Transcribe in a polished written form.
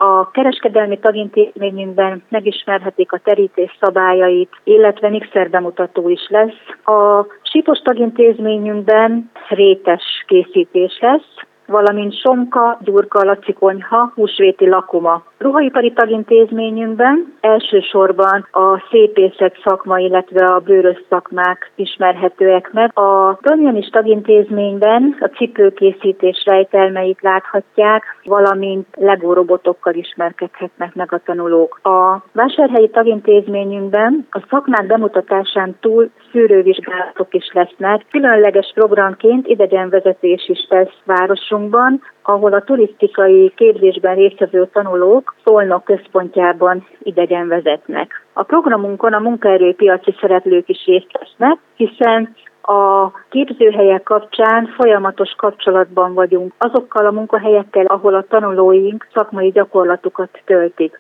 A kereskedelmi tagintézményünkben megismerhetik a terítés szabályait, illetve mixerbemutató is lesz. A sípos tagintézményünkben rétes készítés lesz, valamint somka, gyurka, lacikonyha, húsvéti lakoma. Ruhaipari tagintézményünkben elsősorban a szépészet szakma, illetve a bőrös szakmák ismerhetőek meg. A tanulmányi tagintézményben a cipőkészítés rejtelmeit láthatják, valamint Lego robotokkal ismerkedhetnek meg a tanulók. A vásárhelyi tagintézményünkben a szakmák bemutatásán túl szűrővizsgálatok is lesznek. Különleges programként idegenvezetés is lesz városunkban, ahol a turisztikai képzésben résztvevő tanulók Szolnok központjában idegenvezetnek. A programunkon a munkaerőpiaci szereplők is részt vesznek, hiszen a képzőhelyek kapcsán folyamatos kapcsolatban vagyunk azokkal a munkahelyekkel, ahol a tanulóink szakmai gyakorlatukat töltik.